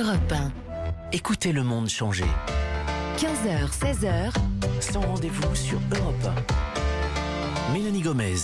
Europe 1. Écoutez le monde changer. 15h, 16h. Sans rendez-vous sur Europe 1. Mélanie Gomez.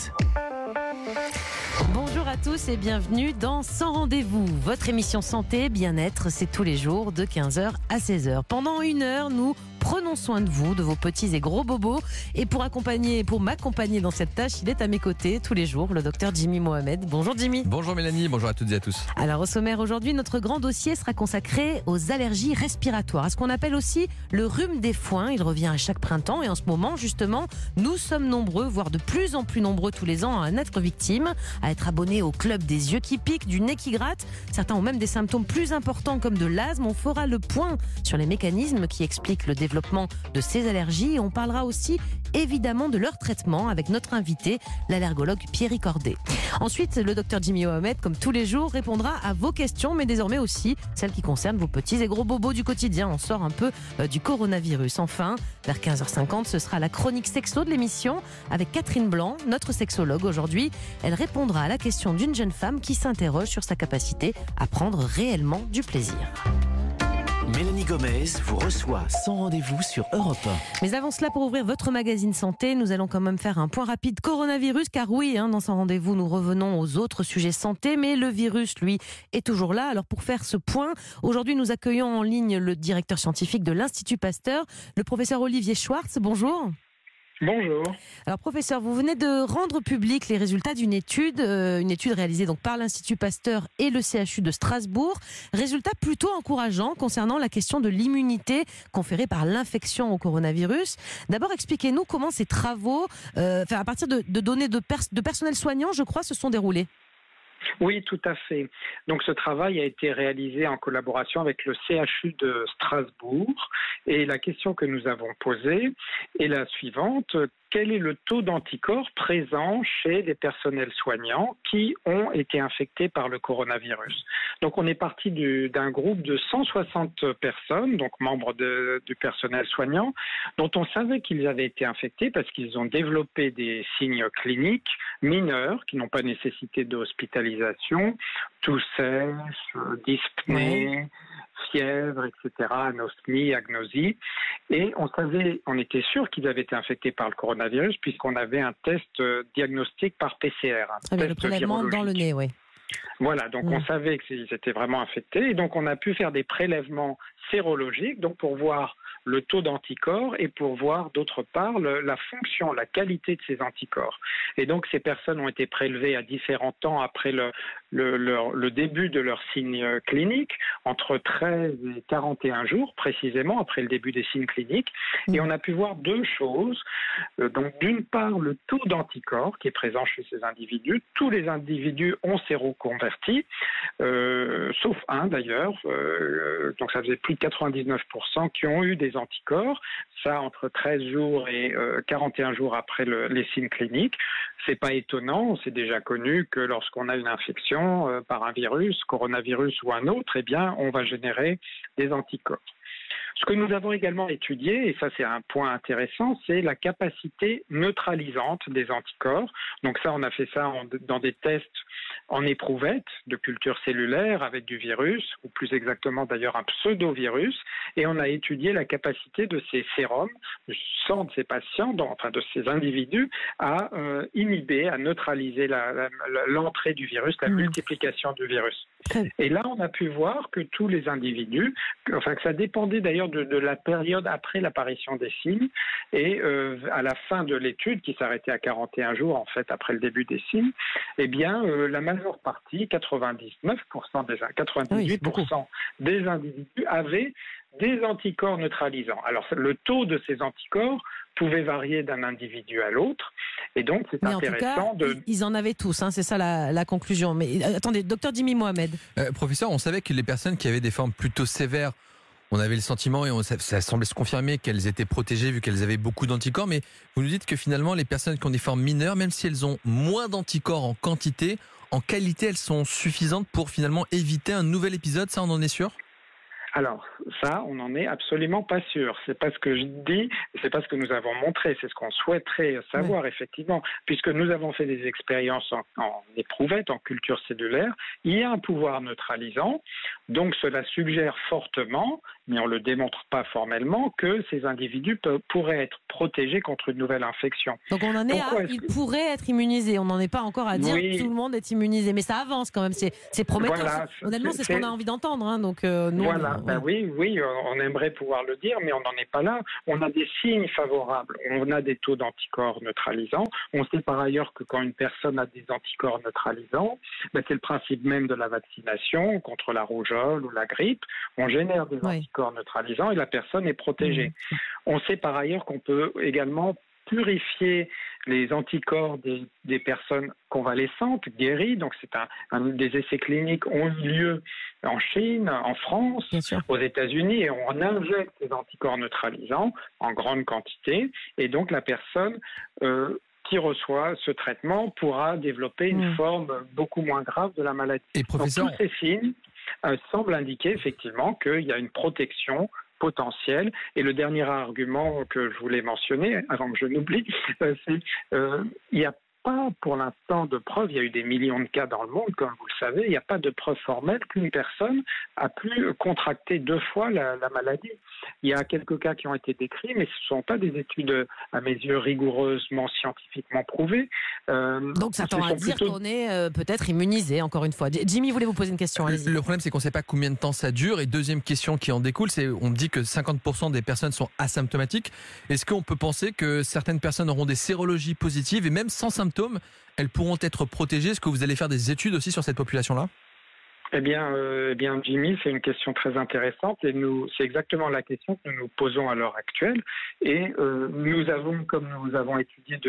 Bonjour à tous et bienvenue dans Sans rendez-vous. Votre émission santé, bien-être, c'est tous les jours de 15h à 16h. Pendant une heure, nous prenons soin de vous, de vos petits et gros bobos. Et pour m'accompagner dans cette tâche, il est à mes côtés tous les jours, le docteur Jimmy Mohamed. Bonjour Jimmy. Bonjour Mélanie, bonjour à toutes et à tous. Alors au sommaire aujourd'hui, notre grand dossier sera consacré aux allergies respiratoires, à ce qu'on appelle aussi le rhume des foins. Il revient à chaque printemps et en ce moment, justement, nous sommes nombreux, voire de plus en plus nombreux tous les ans à en être victimes, à être abonnés au club des yeux qui piquent, du nez qui gratte. Certains ont même des symptômes plus importants comme de l'asthme. On fera le point sur les mécanismes qui expliquent le développement de ces allergies et on parlera aussi évidemment de leur traitement avec notre invité, l'allergologue Pierre Cordet. Ensuite, le docteur Jimmy Mohamed, comme tous les jours, répondra à vos questions, mais désormais aussi celles qui concernent vos petits et gros bobos du quotidien. On sort un peu du coronavirus. Enfin, vers 15h50, ce sera la chronique sexo de l'émission avec Catherine Blanc, notre sexologue aujourd'hui. Elle répondra à la question d'une jeune femme qui s'interroge sur sa capacité à prendre réellement du plaisir. Mélanie Gomez vous reçoit sans rendez-vous sur Europe 1. Mais avant cela, pour ouvrir votre magazine santé, nous allons quand même faire un point rapide coronavirus, car oui, dans Sans rendez-vous, nous revenons aux autres sujets santé, mais le virus, lui, est toujours là. Alors pour faire ce point, aujourd'hui, nous accueillons en ligne le directeur scientifique de l'Institut Pasteur, le professeur Olivier Schwartz. Bonjour. Bonjour. Alors professeur, vous venez de rendre public les résultats d'une étude réalisée donc par l'Institut Pasteur et le CHU de Strasbourg. Résultats plutôt encourageants concernant la question de l'immunité conférée par l'infection au coronavirus. D'abord, expliquez-nous comment ces travaux, à partir de données de personnel soignant, je crois, se sont déroulés. Oui, tout à fait. Donc ce travail a été réalisé en collaboration avec le CHU de Strasbourg et la question que nous avons posée est la suivante. Quel est le taux d'anticorps présent chez les personnels soignants qui ont été infectés par le coronavirus? Donc on est parti d'un groupe de 160 personnes, donc membres du personnel soignant, dont on savait qu'ils avaient été infectés parce qu'ils ont développé des signes cliniques mineurs qui n'ont pas nécessité d'hospitalisation, toux sèche, dyspnée, fièvre, etc., anosmie, agnosie. Et on était sûr qu'ils avaient été infectés par le coronavirus puisqu'on avait un test diagnostic par PCR. Le prélèvement dans le nez, oui. Voilà, donc on savait qu'ils étaient vraiment infectés et donc on a pu faire des prélèvements sérologiques donc pour voir le taux d'anticorps et pour voir d'autre part la fonction, la qualité de ces anticorps. Et donc ces personnes ont été prélevées à différents temps après le début de leurs signes cliniques, entre 13 et 41 jours précisément après le début des signes cliniques. Et on a pu voir deux choses. Donc d'une part le taux d'anticorps qui est présent chez ces individus. Tous les individus ont séroconverti, sauf un d'ailleurs. Donc ça faisait plus de 99% qui ont eu des anticorps, ça entre 13 jours et 41 jours après les signes cliniques. C'est pas étonnant, c'est déjà connu que lorsqu'on a une infection par un virus, coronavirus ou un autre, eh bien, on va générer des anticorps. Ce que nous avons également étudié, et ça c'est un point intéressant, c'est la capacité neutralisante des anticorps. Donc ça, on a fait ça dans des tests en éprouvette de culture cellulaire avec du virus, ou plus exactement d'ailleurs un pseudovirus, et on a étudié la capacité de ces sérums, du sang de ces patients, de ces individus, à inhiber, à neutraliser l'entrée du virus, la multiplication du virus. Et là, on a pu voir que tous les individus, que ça dépendait d'ailleurs de la période après l'apparition des signes, et à la fin de l'étude, qui s'arrêtait à 41 jours en fait après le début des signes, eh bien la majeure partie, 98% des individus avaient des anticorps neutralisants. Alors le taux de ces anticorps pouvait varier d'un individu à l'autre, et donc c'est intéressant ils en avaient tous, c'est ça la conclusion. Mais attendez, docteur Jimmy Mohamed. Professeur, on savait que les personnes qui avaient des formes plutôt sévères, on avait le sentiment, et ça semblait se confirmer, qu'elles étaient protégées vu qu'elles avaient beaucoup d'anticorps, mais vous nous dites que finalement les personnes qui ont des formes mineures, même si elles ont moins d'anticorps en quantité, en qualité elles sont suffisantes pour finalement éviter un nouvel épisode, ça on en est sûr ? Alors, ça, on n'en est absolument pas sûr. C'est pas ce que je dis, c'est pas ce que nous avons montré, c'est ce qu'on souhaiterait savoir, effectivement, puisque nous avons fait des expériences en éprouvette, en culture cellulaire. Il y a un pouvoir neutralisant. Donc cela suggère fortement, mais on ne le démontre pas formellement, que ces individus pourraient être protégés contre une nouvelle infection. Donc on en est ils pourraient être immunisés, on n'en est pas encore à dire que tout le monde est immunisé, mais ça avance quand même, c'est prometteur. Voilà, honnêtement, c'est ce qu'on a envie d'entendre. Hein, donc, nous, voilà, oui, on aimerait pouvoir le dire, mais on n'en est pas là. On a des signes favorables, on a des taux d'anticorps neutralisants. On sait par ailleurs que quand une personne a des anticorps neutralisants, c'est le principe même de la vaccination contre la rougeole ou la grippe. On génère des anticorps neutralisants et la personne est protégée. On sait par ailleurs qu'on peut également purifier les anticorps des personnes convalescentes, guéries. Donc, des essais cliniques ont eu lieu en Chine, en France, aux États-Unis, et on injecte ces anticorps neutralisants en grande quantité. Et donc, la personne qui reçoit ce traitement pourra développer une forme beaucoup moins grave de la maladie. Et professeur... Donc, tous ces signes semblent indiquer effectivement qu'il y a une protection potentiel. Et le dernier argument que je voulais mentionner, avant que je n'oublie, c'est il n'y a pas pour l'instant de preuves, il y a eu des millions de cas dans le monde, comme vous le savez, il n'y a pas de preuve formelle qu'une personne a pu contracter 2 fois la maladie. Il y a quelques cas qui ont été décrits, mais ce ne sont pas des études, à mes yeux, rigoureusement scientifiquement prouvées. Donc ça tend à dire qu'on est peut-être immunisé, encore une fois. Jimmy, voulez-vous poser une question? Allez-y. Le problème, c'est qu'on ne sait pas combien de temps ça dure. Et deuxième question qui en découle, c'est on dit que 50% des personnes sont asymptomatiques. Est-ce qu'on peut penser que certaines personnes auront des sérologies positives et même sans symptômes, elles pourront être protégées? Est-ce que vous allez faire des études aussi sur cette population-là? Eh bien, Jimmy, c'est une question très intéressante et c'est exactement la question que nous nous posons à l'heure actuelle. Et nous avons, comme nous avons étudié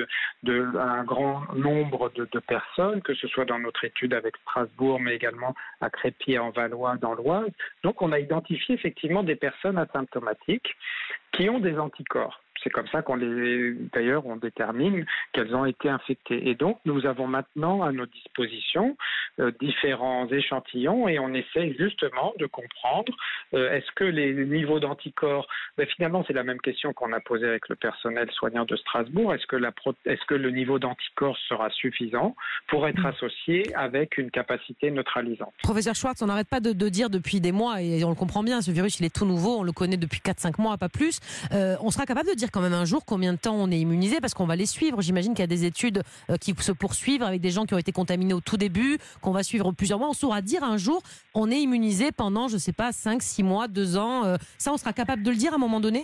un grand nombre de personnes, que ce soit dans notre étude avec Strasbourg, mais également à Crépy en Valois, dans l'Oise. Donc, on a identifié effectivement des personnes asymptomatiques qui ont des anticorps. C'est comme ça d'ailleurs, on détermine qu'elles ont été infectées. Et donc, nous avons maintenant à notre disposition différents échantillons et on essaie justement de comprendre est-ce que les niveaux d'anticorps, finalement, c'est la même question qu'on a posée avec le personnel soignant de Strasbourg. Est-ce que le niveau d'anticorps sera suffisant pour être associé avec une capacité neutralisante? Professeur Schwartz, on n'arrête pas de dire depuis des mois, et on le comprend bien, ce virus, il est tout nouveau, on le connaît depuis 4-5 mois, pas plus. On sera capable de dire quand même un jour combien de temps on est immunisé, parce qu'on va les suivre. J'imagine qu'il y a des études qui se poursuivent avec des gens qui ont été contaminés au tout début, qu'on va suivre plusieurs mois. On saura dire un jour on est immunisé pendant, je sais pas, 5, 6 mois, 2 ans. Ça, on sera capable de le dire à un moment donné?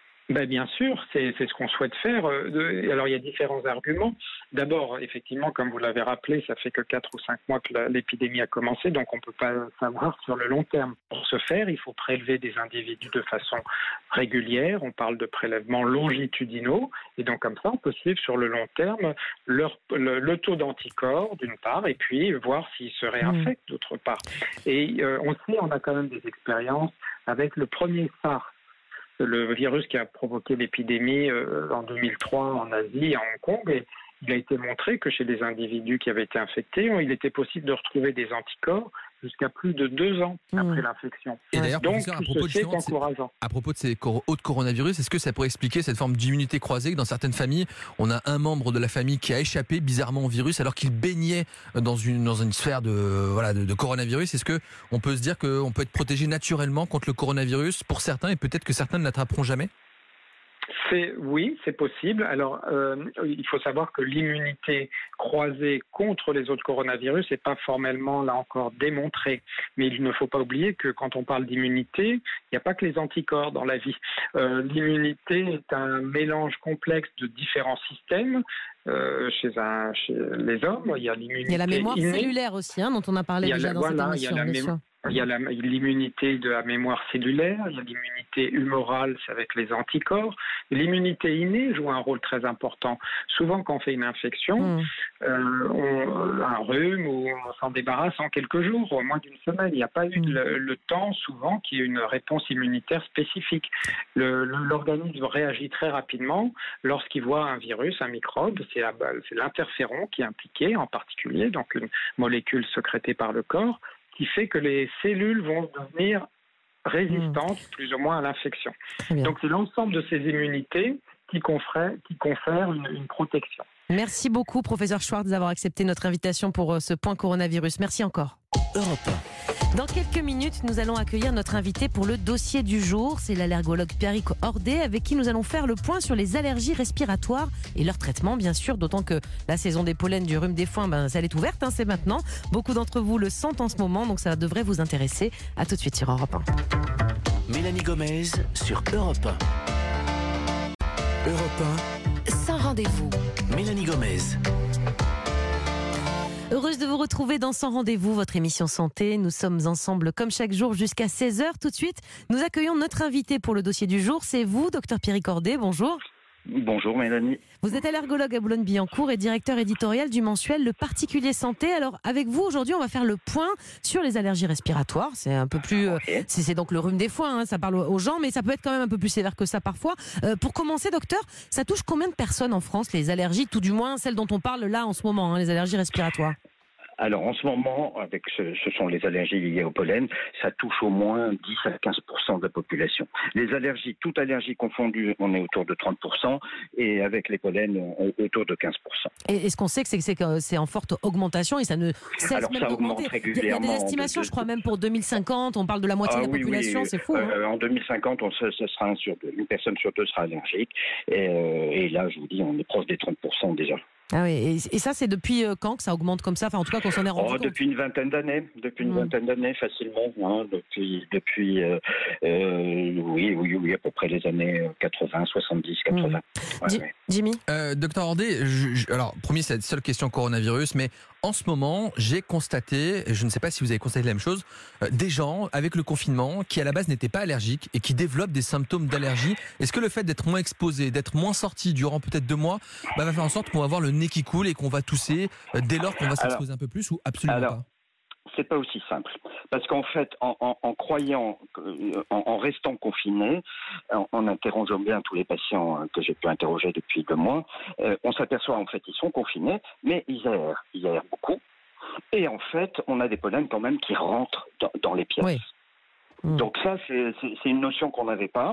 Bien sûr, c'est ce qu'on souhaite faire. Alors, il y a différents arguments. D'abord, effectivement, comme vous l'avez rappelé, ça fait que 4 ou 5 mois que l'épidémie a commencé, donc on ne peut pas savoir sur le long terme. Pour ce faire, il faut prélever des individus de façon régulière. On parle de prélèvements longitudinaux. Et donc, comme ça, on peut suivre sur le long terme le taux d'anticorps, d'une part, et puis voir s'ils se réinfectent, d'autre part. Et on a quand même des expériences avec le premier SARS, le virus qui a provoqué l'épidémie en 2003 en Asie, à Hong Kong. Et il a été montré que chez des individus qui avaient été infectés, il était possible de retrouver des anticorps jusqu'à plus de 2 ans après l'infection. Et d'ailleurs, donc, professeur, à propos de ces autres coronavirus, est-ce que ça pourrait expliquer cette forme d'immunité croisée, que dans certaines familles, on a un membre de la famille qui a échappé bizarrement au virus alors qu'il baignait dans une sphère de coronavirus? Est-ce que on peut se dire qu'on peut être protégé naturellement contre le coronavirus pour certains et peut-être que certains ne l'attraperont jamais? Oui, c'est possible. Alors, il faut savoir que l'immunité croisée contre les autres coronavirus n'est pas formellement, là encore, démontrée. Mais il ne faut pas oublier que quand on parle d'immunité, il n'y a pas que les anticorps dans la vie. L'immunité est un mélange complexe de différents systèmes. Chez les hommes, il y a l'immunité. Il y a la mémoire cellulaire aussi, dont on a parlé déjà dans cette émission. Il y a l'immunité de la mémoire cellulaire, il y a l'immunité humorale, c'est avec les anticorps. L'immunité innée joue un rôle très important. Souvent, quand on fait une infection, un rhume, ou on s'en débarrasse en quelques jours, ou moins d'une semaine. Il n'y a pas eu le temps, souvent, qu'il y ait une réponse immunitaire spécifique. L'organisme réagit très rapidement lorsqu'il voit un virus, un microbe. C'est l'interféron qui est impliqué, en particulier, donc une molécule sécrétée par le corps, qui fait que les cellules vont devenir résistantes plus ou moins à l'infection. Donc c'est l'ensemble de ces immunités qui confèrent une protection. Merci beaucoup, professeur Schwartz, d'avoir accepté notre invitation pour ce point coronavirus. Merci encore. Europe 1. Dans quelques minutes, nous allons accueillir notre invité pour le dossier du jour. C'est l'allergologue Pierrick Hordet avec qui nous allons faire le point sur les allergies respiratoires et leur traitement, bien sûr, d'autant que la saison des pollens, du rhume des foins, elle est ouverte, c'est maintenant. Beaucoup d'entre vous le sentent en ce moment, donc ça devrait vous intéresser. À tout de suite sur Europe 1. Mélanie Gomez sur Europe 1. Europe Sans rendez-vous. 1, Mélanie Gomez. Heureuse de vous retrouver dans Sans Rendez-vous, votre émission santé. Nous sommes ensemble comme chaque jour jusqu'à 16h. Tout de suite, nous accueillons notre invité pour le dossier du jour. C'est vous, docteur Pierrick Hordet. Bonjour. Bonjour Mélanie. Vous êtes allergologue à Boulogne-Billancourt et directeur éditorial du mensuel Le Particulier Santé. Alors avec vous aujourd'hui, on va faire le point sur les allergies respiratoires. C'est un peu plus, c'est donc le rhume des foins, ça parle aux gens, mais ça peut être quand même un peu plus sévère que ça parfois. Pour commencer, docteur, ça touche combien de personnes en France les allergies, tout du moins celles dont on parle là en ce moment, les allergies respiratoires? Alors en ce moment, avec ce sont les allergies liées au pollen, ça touche au moins 10 à 15% de la population. Les allergies, toutes allergies confondues, on est autour de 30% et avec les pollens, autour de 15%. Et ce qu'on sait, c'est que c'est en forte augmentation et ça ne cesse Alors même ça d'augmenter. augmente régulièrement. Il y a des estimations, je crois même pour 2050, on parle de la moitié de la population, c'est fou. En 2050, ce sera une personne sur deux sera allergique et là, je vous dis, on est proche des 30% déjà. Ah oui, et ça c'est depuis quand que ça augmente comme ça? Enfin en tout cas qu'on s'en est rendu compte. Depuis une vingtaine d'années, facilement. Depuis oui, à peu près les années 80, 70, 80. Jimmy Docteur Hordet, alors promis, c'est la seule question coronavirus, mais en ce moment, j'ai constaté, je ne sais pas si vous avez constaté la même chose, des gens avec le confinement qui à la base n'étaient pas allergiques et qui développent des symptômes d'allergie. Est-ce que le fait d'être moins exposé, d'être moins sorti durant peut-être 2 mois, va faire en sorte qu'on va avoir le nez qui coule et qu'on va tousser dès lors qu'on va s'exposer un peu plus ou absolument pas? C'est pas aussi simple. Parce qu'en fait, en croyant, en restant confiné, en interrogeant bien tous les patients que j'ai pu interroger depuis 2 mois, on s'aperçoit en fait ils sont confinés, mais ils aèrent beaucoup. Et en fait, on a des pollens quand même qui rentrent dans les pièces. Oui. Donc ça, c'est une notion qu'on n'avait pas.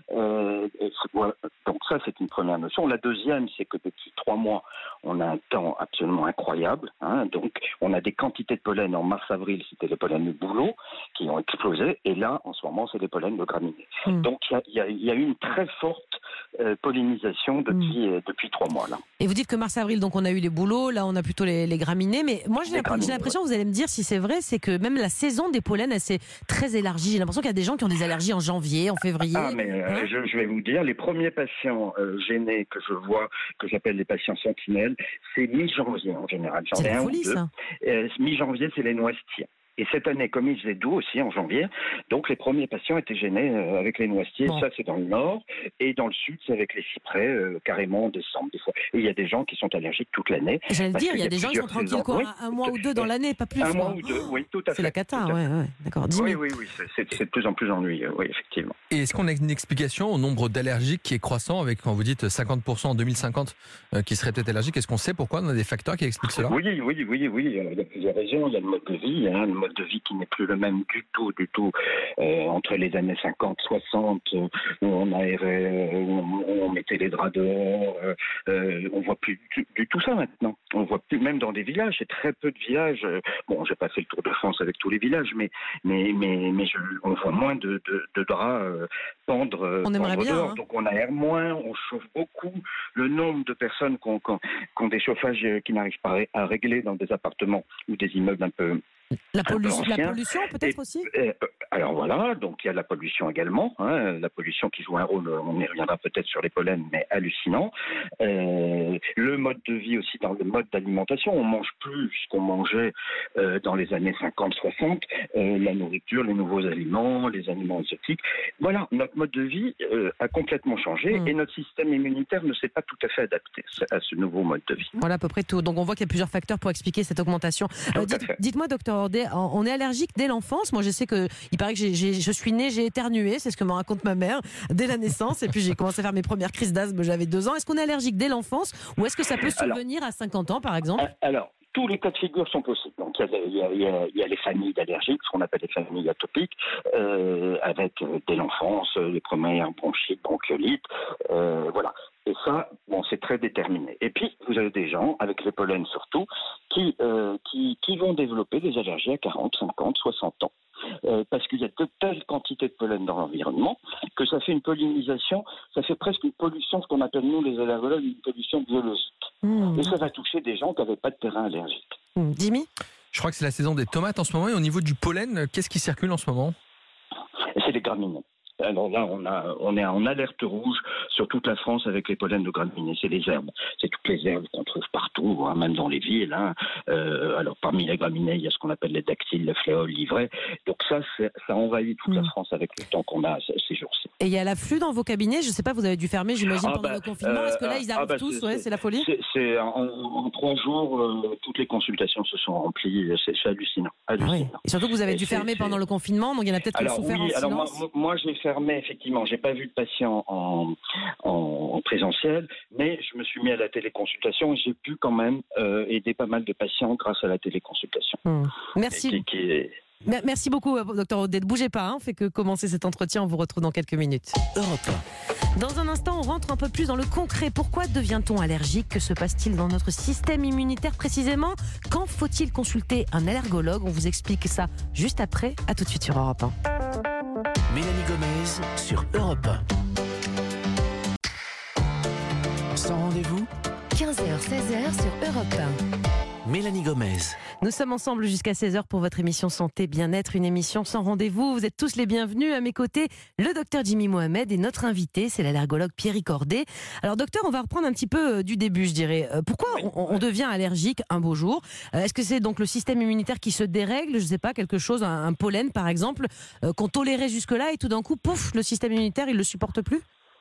Donc ça, c'est une première notion. La deuxième, c'est que depuis 3 mois, on a un temps absolument incroyable. Donc on a des quantités de pollen. En mars-avril, c'était les pollens de bouleau qui ont explosé. Et là, en ce moment, c'est les pollens de graminées. Donc il y a eu une très forte pollinisation depuis 3 mois. Là. Et vous dites que mars-avril, donc on a eu les bouleaux, là on a plutôt les graminées. Mais moi j'ai l'impression, vous allez me dire si c'est vrai, c'est que même la saison des pollens, elle s'est très élargie. J'ai l'impression qu'il y a des gens qui ont des allergies en janvier, en février. Je vais vous dire, les premiers patients gênés que je vois, que j'appelle les patients sentinelles, c'est mi-janvier en général. C'est la folie, ça. Mi-janvier, c'est les noisetiers. Et cette année, comme il faisait doux aussi en janvier, donc les premiers patients étaient gênés avec les noisetiers. Ça, c'est dans le nord. Et dans le sud, c'est avec les cyprès, carrément en décembre, des fois. Et il y a des gens qui sont allergiques toute l'année. J'allais le dire, il y a des gens qui sont tranquilles, un mois ou 2 dans l'année, pas plus. Un mois ou 2, oui, tout à fait. C'est la cata, d'accord. Oui, c'est de plus en plus ennuyeux, oui, effectivement. Et est-ce qu'on a une explication au nombre d'allergiques qui est croissant, avec, quand vous dites 50% en 2050 qui seraient peut-être allergiques? Est-ce qu'on sait pourquoi? On a des facteurs qui expliquent cela? Oui. Il y a plusieurs raisons. Il y a le mode de vie, le mode de vie qui n'est plus le même du tout, entre les années 50, 60, où on aérait, où on mettait les draps dehors, on voit plus du tout ça maintenant. On voit plus, même dans des villages, c'est très peu de villages. Bon, j'ai pas fait le tour de France avec tous les villages, mais on voit moins de draps pendre. On aimerait bien. Dehors. Donc on aère moins, on chauffe beaucoup. Le nombre de personnes qui ont des chauffages qui n'arrivent pas à régler dans des appartements ou des immeubles un peu. La pollution peut-être aussi. Alors voilà, donc il y a la pollution également, la pollution qui joue un rôle, on y reviendra peut-être sur les pollens, mais hallucinant. Le mode de vie aussi, dans le mode d'alimentation, on mange plus ce qu'on mangeait dans les années 50-60, la nourriture, les nouveaux aliments, les aliments exotiques. Voilà, notre mode de vie a complètement changé et notre système immunitaire ne s'est pas tout à fait adapté à ce nouveau mode de vie. Voilà à peu près tout. Donc on voit qu'il y a plusieurs facteurs pour expliquer cette augmentation. Dites-moi, docteur Hordet, on est allergique dès l'enfance. Moi, je sais qu'il paraît que je suis née, j'ai éternué, c'est ce que me raconte ma mère, dès la naissance. Et puis j'ai commencé à faire mes premières crises d'asthme, j'avais 2 ans. Est-ce qu'on est allergique dès l'enfance ou est-ce que ça peut survenir à 50 ans, par exemple? Alors, tous les cas de figure sont possibles. Donc, il y a les familles d'allergiques, ce qu'on appelle les familles atopiques, avec dès l'enfance, les premières bronchites, bronchiolites, voilà. Et ça, c'est très déterminé. Et puis, vous avez des gens, avec les pollens surtout, qui vont développer des allergies à 40, 50, 60 ans. parce qu'il y a de telles quantités de pollen dans l'environnement que ça fait une pollinisation, ça fait presque une pollution, ce qu'on appelle nous les allergologues, une pollution biologique. Et ça va toucher des gens qui n'avaient pas de terrain allergique. Jimmy ? Je crois que c'est la saison des tomates en ce moment. Et au niveau du pollen, qu'est-ce qui circule en ce moment ? C'est les graminées. Alors là, on est en alerte rouge sur toute la France avec les pollens de graminées. C'est les herbes. C'est toutes les herbes qu'on trouve partout, hein, même dans les villes. Hein. Alors parmi les graminées, il y a ce qu'on appelle les dactyles, le fléau, l'ivraie. Donc ça envahit toute la France avec le temps qu'on a ces jours-ci. Et il y a l'afflux dans vos cabinets. Je ne sais pas, vous avez dû fermer, j'imagine, pendant le confinement. Est-ce que là, ils arrivent tous ? C'est la folie ? C'est en 3 jours, toutes les consultations se sont remplies. C'est hallucinant. Oui. Et surtout que vous avez dû fermer pendant le confinement, donc il y en a peut-être qui ont souffert en silence. Moi, j'ai fermé, effectivement. J'ai pas vu de patients en présentiel, mais je me suis mis à la téléconsultation et j'ai pu quand même aider pas mal de patients grâce à la téléconsultation. Merci. Merci beaucoup, Dr Audet. Ne bougez pas, on fait que commencer cet entretien. On vous retrouve dans quelques minutes. Europe 1. Dans un instant, on rentre un peu plus dans le concret. Pourquoi devient-on allergique ? Que se passe-t-il dans notre système immunitaire précisément ? Quand faut-il consulter un allergologue ? On vous explique ça juste après. À tout de suite sur Europe 1. Mélanie Gomez sur Europe 1. Sans rendez-vous, 15h, 16h sur Europe 1. Mélanie Gomez. Nous sommes ensemble jusqu'à 16h pour votre émission Santé Bien-être, une émission sans rendez-vous. Vous êtes tous les bienvenus. À mes côtés, le docteur Jimmy Mohamed et notre invité, c'est l'allergologue Pierre Cordet. Alors docteur, on va reprendre un petit peu du début, je dirais. Pourquoi on devient allergique un beau jour ? Est-ce que c'est donc le système immunitaire qui se dérègle ? Je ne sais pas, quelque chose, un pollen par exemple, qu'on tolérait jusque-là et tout d'un coup, pouf, le système immunitaire, il ne le supporte plus ?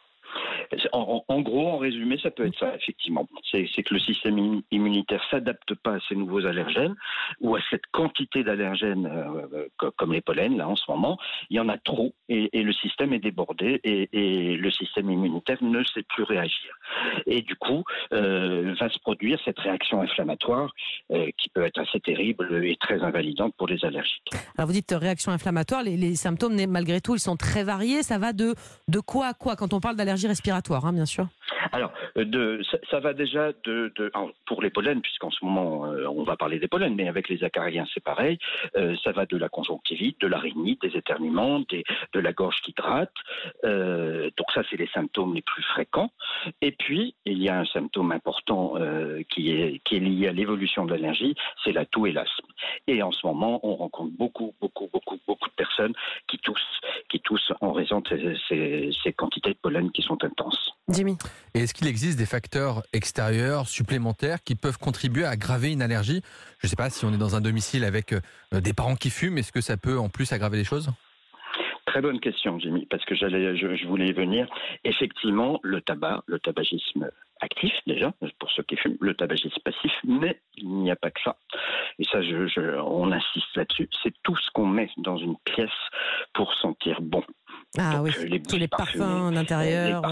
En gros, en résumé, ça peut être ça, effectivement. C'est que le système immunitaire ne s'adapte pas à ces nouveaux allergènes ou à cette quantité d'allergènes comme les pollens, là, en ce moment. Il y en a trop et le système est débordé et le système immunitaire ne sait plus réagir. Et du coup, va se produire cette réaction inflammatoire qui peut être assez terrible et très invalidante pour les allergiques. Alors vous dites réaction inflammatoire, les symptômes, malgré tout, ils sont très variés. Ça va de quoi à quoi quand on parle d'allergie respiratoire, hein, bien sûr. Alors, ça va déjà pour les pollens, puisqu'en ce moment, on va parler des pollens, mais avec les acariens, c'est pareil. Ça va de la conjonctivite, de la rhinite, des éternuements, de la gorge qui gratte. Donc ça, c'est les symptômes les plus fréquents. Et puis, il y a un symptôme important qui est lié à l'évolution de l'allergie, c'est la toux et l'asthme. Et en ce moment, on rencontre beaucoup de personnes qui toussent en raison de ces quantités de pollen qui sont intenses. Jimmy. Et est-ce qu'il existe des facteurs extérieurs supplémentaires qui peuvent contribuer à aggraver une allergie ? Je ne sais pas si on est dans un domicile avec des parents qui fument, est-ce que ça peut en plus aggraver les choses ? Très bonne question, Jimmy, parce que je voulais y venir. Effectivement, le tabagisme actif déjà, pour ceux qui fument, le tabagisme passif, mais il n'y a pas que ça. Et ça, on insiste là-dessus. C'est tout ce qu'on met dans une pièce pour sentir bon. Ah donc, oui, tous les parfums d'intérieur,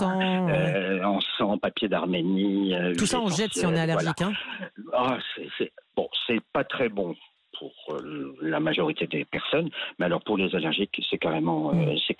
encens, papier d'Arménie. Tout ça, on jette si on est allergique. Voilà. C'est pas très bon pour la majorité des personnes, mais alors pour les allergiques, c'est carrément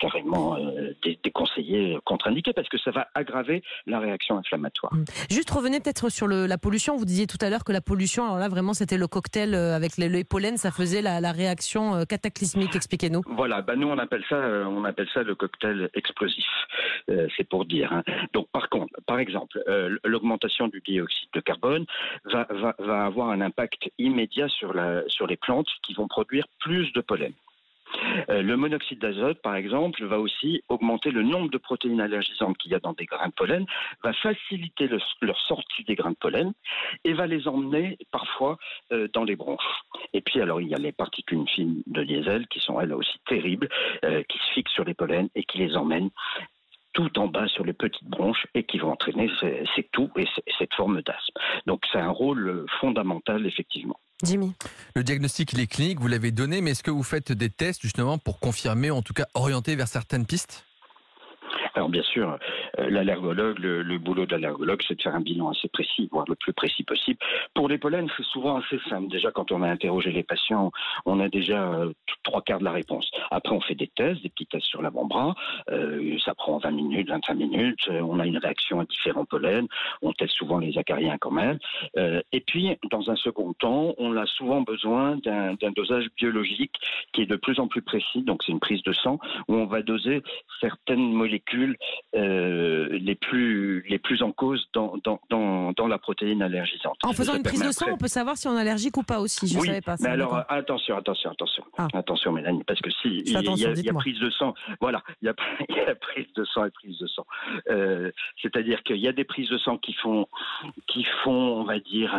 déconseillé, contre-indiqué, parce que ça va aggraver la réaction inflammatoire. Juste revenez peut-être sur la pollution. Vous disiez tout à l'heure que la pollution, alors là vraiment c'était le cocktail avec les pollens, ça faisait la réaction cataclysmique. Expliquez-nous. Voilà, nous on appelle ça le cocktail explosif. C'est pour dire. Hein. Donc par exemple, l'augmentation du dioxyde de carbone va avoir un impact immédiat sur les plantes qui vont produire plus de pollen. Le monoxyde d'azote, par exemple, va aussi augmenter le nombre de protéines allergisantes qu'il y a dans des grains de pollen, va faciliter leur sortie des grains de pollen et va les emmener parfois dans les bronches. Et puis alors il y a les particules fines de diesel qui sont elles aussi terribles, qui se fixent sur les pollens et qui les emmènent tout en bas sur les petites bronches et qui vont entraîner ces toux et cette forme d'asthme. Donc c'est un rôle fondamental effectivement. Jimmy. Le diagnostic, il est clinique, vous l'avez donné, mais est-ce que vous faites des tests justement pour confirmer, en tout cas orienter vers certaines pistes ? Alors bien sûr, l'allergologue, le boulot de l'allergologue, c'est de faire un bilan assez précis, voire le plus précis possible. Pour les pollens, c'est souvent assez simple. Déjà, quand on a interrogé les patients, on a déjà 3/4 de la réponse. Après, on fait des tests, des petits tests sur l'avant-bras. Ça prend 20 minutes, 25 minutes. On a une réaction à différents pollens. On teste souvent les acariens quand même. Et puis, dans un second temps, on a souvent besoin d'un dosage biologique qui est de plus en plus précis. Donc, c'est une prise de sang où on va doser certaines molécules les plus en cause dans la protéine allergisante. En faisant une prise de sang, on peut savoir si on est allergique ou pas aussi. Je ne savais pas ça. Mais alors, attention, Mélanie, parce que il y a prise de sang, voilà, il y a prise de sang et prise de sang. C'est-à-dire qu'il y a des prises de sang qui font, on va dire,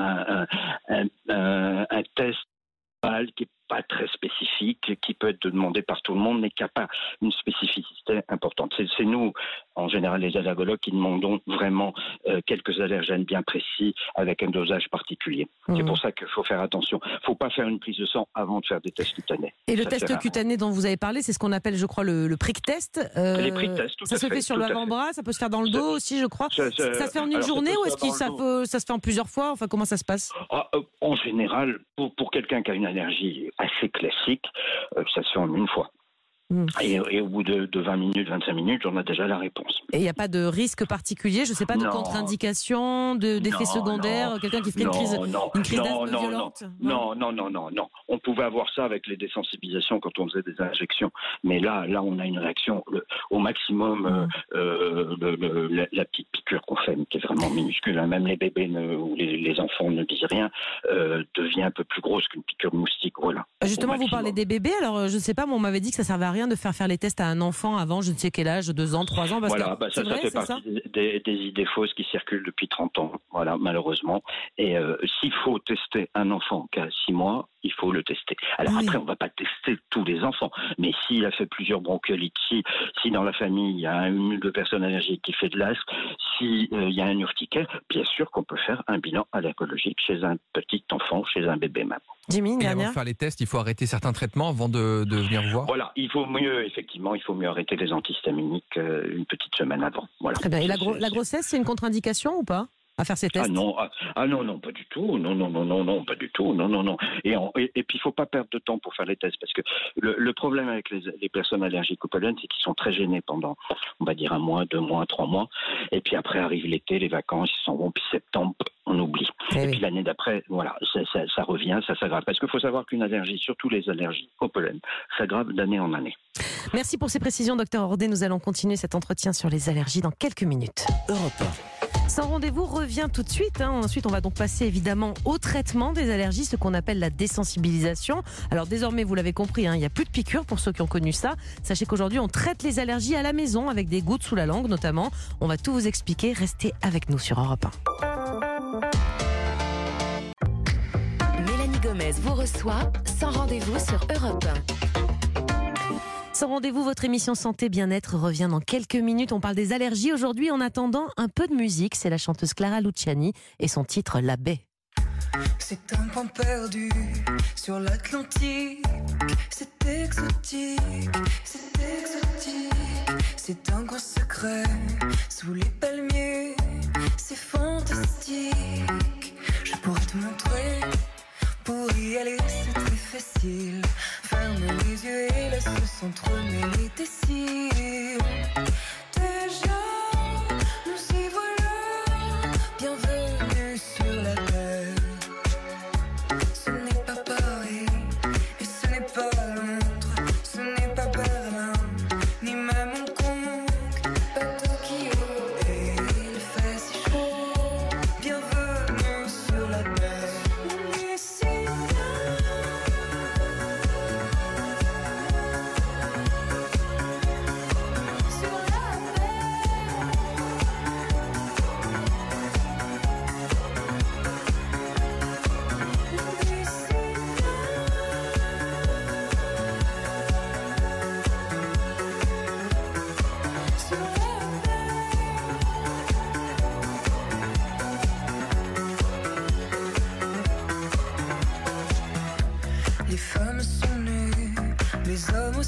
un test qui est pas très spécifique, qui peut être demandé par tout le monde, mais qui n'a pas une spécificité importante. C'est nous, en général, les allergologues, qui demandons vraiment quelques allergènes bien précis avec un dosage particulier. C'est pour ça qu'il faut faire attention. Il ne faut pas faire une prise de sang avant de faire des tests cutanés. Et le test cutané dont vous avez parlé, c'est ce qu'on appelle, je crois, le prick test. Les prick tests, tout à fait. Ça se fait sur l'avant-bras, ça peut se faire dans le dos aussi, je crois. Ça se fait en une journée ou est-ce que ça se fait en plusieurs fois? Enfin, comment ça se passe? En général, pour quelqu'un qui a une allergie assez classique, ça se fait en une fois. Et au bout de 20 minutes, 25 minutes, on a déjà la réponse. Et il n'y a pas de risque particulier, je ne sais pas, de contre-indication, d'effets secondaires, quelqu'un qui ferait une crise d'asthme violente? Non. On pouvait avoir ça avec les désensibilisations quand on faisait des injections. Mais là, on a une réaction au maximum, la petite piqûre qu'on fait, qui est vraiment minuscule. Même les bébés ou les enfants ne disent rien, devient un peu plus grosse qu'une piqûre moustique. Voilà. Justement, vous parlez des bébés. Alors, je ne sais pas, mais on m'avait dit que ça ne servait à rien de faire les tests à un enfant avant je ne sais quel âge, 2 ans, 3 ans. Voilà, ça fait partie des idées fausses qui circulent depuis 30 ans, voilà, malheureusement. Et s'il faut tester un enfant qui a 6 mois, il faut le tester. Alors après, on ne va pas tester tous les enfants, mais s'il a fait plusieurs bronchiolites, si dans la famille il y a une ou deux personnes allergiques qui fait de l'asthme, s'il y a un urticaire, bien sûr qu'on peut faire un bilan allergologique chez un petit enfant, chez un bébé même. Jimmy, et avant de faire les tests, il faut arrêter certains traitements avant de venir vous voir? Voilà, il faut mieux arrêter les antihistaminiques une petite semaine avant. Voilà. Très bien. Et la grossesse, c'est une contre-indication ou pas à faire ces tests? Non, pas du tout. Non, pas du tout. Non. Et puis il faut pas perdre de temps pour faire les tests parce que le problème avec les personnes allergiques au pollen, c'est qu'ils sont très gênés pendant, on va dire, 1 mois, 2 mois, 3 mois. Et puis après arrive l'été, les vacances, ils s'en vont, puis septembre, on oublie. Et puis l'année d'après, voilà, ça revient, ça s'aggrave. Parce qu'il faut savoir qu'une allergie, surtout les allergies au pollen, s'aggrave d'année en année. Merci pour ces précisions, docteur Ordet. Nous allons continuer cet entretien sur les allergies dans quelques minutes. Europe 1. Sans rendez-vous revient tout de suite. Ensuite, on va donc passer évidemment au traitement des allergies, ce qu'on appelle la désensibilisation. Alors désormais, vous l'avez compris, il n'y a plus de piqûres pour ceux qui ont connu ça. Sachez qu'aujourd'hui, on traite les allergies à la maison avec des gouttes sous la langue notamment. On va tout vous expliquer. Restez avec nous sur Europe 1. Mélanie Gomez vous reçoit sans rendez-vous sur Europe 1. Sans rendez-vous, votre émission Santé Bien-être revient dans quelques minutes. On parle des allergies aujourd'hui. En attendant, un peu de musique. C'est la chanteuse Clara Luciani et son titre La Baie. C'est un point perdu sur l'Atlantique. C'est exotique, c'est exotique. C'est un grand secret sous les palmiers. C'est fantastique. Je pourrais te montrer. Pour y aller, c'est très facile. Ferme les yeux et laisse s'entremêler tes cils. Déjà, nous y voilà. Bienvenue sur la terre. Ce n'est pas Paris et ce n'est pas Londres. Ce n'est pas Berlin, ni même Hong Kong. Pas Tokyo et il fait si chaud. Bienvenue sur la terre. Sur la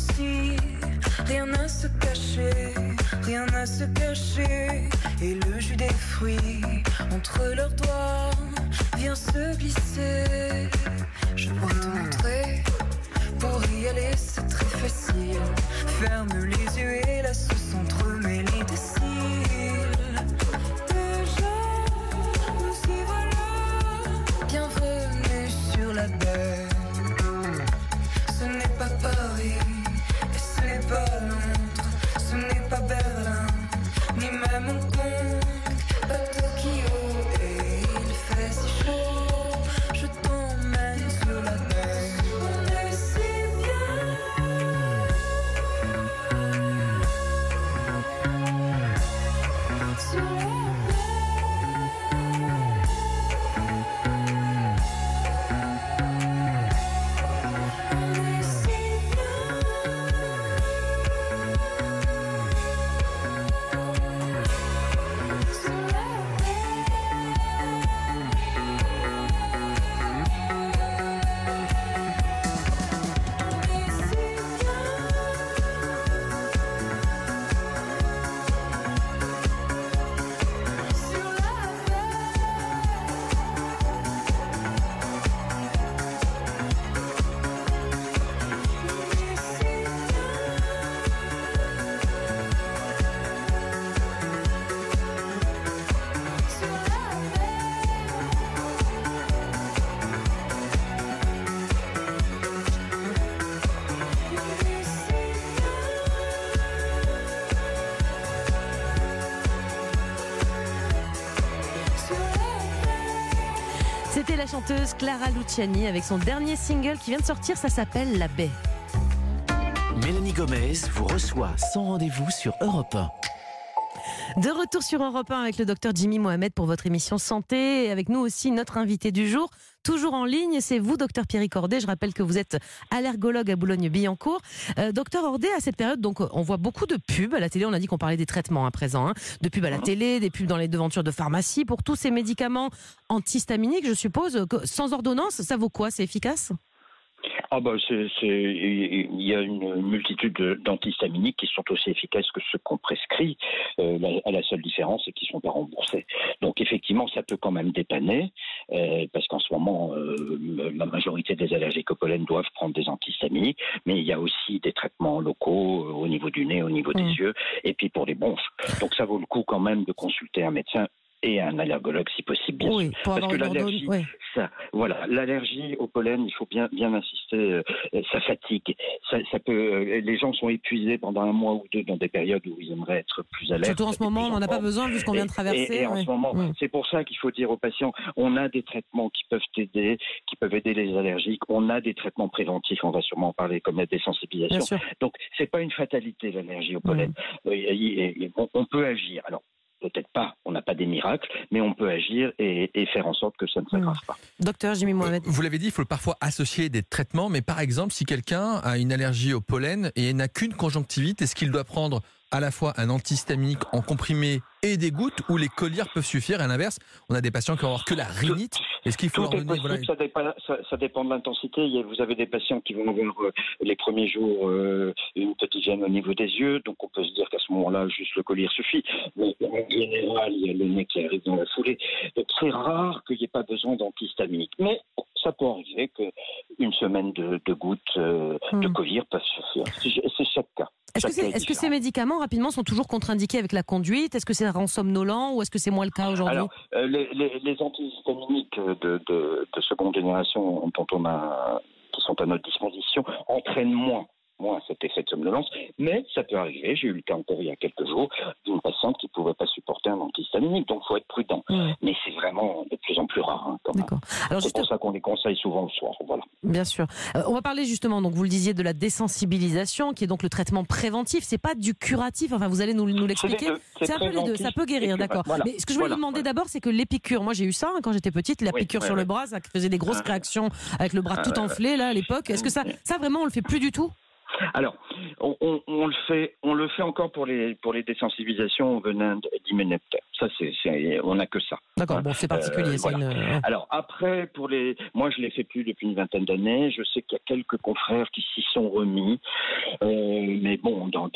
ici, rien à se cacher, rien à se cacher. Et le jus des fruits entre leurs doigts vient se glisser. Je pourrais te montrer, pour y aller c'est très facile. Ferme les yeux et laisse s'entremêler des cils. Déjà, nous y voilà, bienvenue sur la baie. Ce n'est pas Paris, et ce n'est pas Londres, ce n'est pas Berlin, ni même Hong Kong, pas Tokyo. Et il fait si chaud, je t'emmène sur la mer. On est si bien sur la C'était la chanteuse Clara Luciani avec son dernier single qui vient de sortir, ça s'appelle La Baie. Mélanie Gomez vous reçoit sans rendez-vous sur Europe 1. De retour sur Europe 1 avec le docteur Jimmy Mohamed pour votre émission Santé. Et avec nous aussi notre invité du jour, toujours en ligne, c'est vous, docteur Pierrick Ordet. Je rappelle que vous êtes allergologue à Boulogne-Billancourt. Docteur Ordet, à cette période, donc, on voit beaucoup de pubs. À la télé, on a dit qu'on parlait des traitements à présent. De pubs à la télé, des pubs dans les devantures de pharmacie. Pour tous ces médicaments antihistaminiques, je suppose, que sans ordonnance, ça vaut quoi? C'est efficace? Il y a une multitude d'antihistaminiques qui sont aussi efficaces que ceux qu'on prescrit. À la seule différence, c'est qu'ils ne sont pas remboursés. Donc effectivement, ça peut quand même dépanner, parce qu'en ce moment, la majorité des allergiques au pollen doivent prendre des antihistaminiques, mais il y a aussi des traitements locaux au niveau du nez, au niveau des yeux, et puis pour les bronches. Donc ça vaut le coup quand même de consulter un médecin et un allergologue si possible, bien sûr. Parce que l'allergie, l'allergie au pollen, il faut bien insister, ça fatigue. Ça peut, les gens sont épuisés pendant un mois ou deux dans des périodes où ils aimeraient être plus alertes. Surtout en ce moment, on n'en a pas besoin vu ce qu'on vient de traverser. Et en ce moment, c'est pour ça qu'il faut dire aux patients, on a des traitements qui peuvent aider, qui peuvent aider les allergiques. On a des traitements préventifs, on va sûrement en parler, comme la désensibilisation. Donc, c'est pas une fatalité, l'allergie au pollen. On peut agir. Alors, peut-être pas, on n'a pas des miracles, mais on peut agir et faire en sorte que ça ne s'aggrave pas. Docteur Jimmy Mohamed. Vous l'avez dit, il faut parfois associer des traitements, mais par exemple, si quelqu'un a une allergie au pollen et n'a qu'une conjonctivite, est-ce qu'il doit prendre à la fois un antihistaminique en comprimé et des gouttes, ou les collyres peuvent suffire? À l'inverse, on a des patients qui vont avoir que la rhinite. Est-ce qu'il faut leur donner, ça dépend de l'intensité. Vous avez des patients qui vont avoir les premiers jours une petite gêne au niveau des yeux, donc on peut se dire qu'à ce moment-là, juste le collyre suffit. Mais en général, il y a le nez qui arrive dans la foulée. Donc c'est rare qu'il n'y ait pas besoin d'antihistaminique. Mais ça peut arriver qu'une semaine de gouttes de collyre peuvent suffire. C'est chaque cas. Est-ce que ces médicaments, rapidement, sont toujours contre-indiqués avec la conduite? Est-ce que c'est rend somnolent ou est-ce que c'est moins le cas aujourd'hui? Alors, les antihistaminiques de seconde génération qui sont à notre disposition entraînent moins cet effet de somnolence, mais ça peut arriver. J'ai eu le cas encore il y a quelques jours d'une patiente qui ne pouvait pas supporter un antihistaminique, donc il faut être prudent. Mais c'est vraiment de plus en plus rare. D'accord. Alors, c'est pour ça qu'on les conseille souvent le soir. Voilà. Bien sûr. On va parler justement, donc vous le disiez, de la désensibilisation, qui est donc le traitement préventif. C'est pas du curatif. Enfin, vous allez nous l'expliquer. C'est un peu les deux. Ça peut guérir, d'accord. Voilà. Mais ce que je voulais vous demander d'abord, c'est que les piqûres. Moi, j'ai eu ça quand j'étais petite, la piqûre sur le bras, ça faisait des grosses réactions avec le bras tout enflé là à l'époque. Est-ce que ça vraiment, on le fait plus du tout? Alors, on le fait encore pour les désensibilisations au venin d'hyménoptère. Ça, on n'a que ça. D'accord, bon, c'est particulier. C'est voilà. Alors après, moi je l'ai fait plus depuis une vingtaine d'années. Je sais qu'il y a quelques confrères qui s'y sont remis, mais bon, dans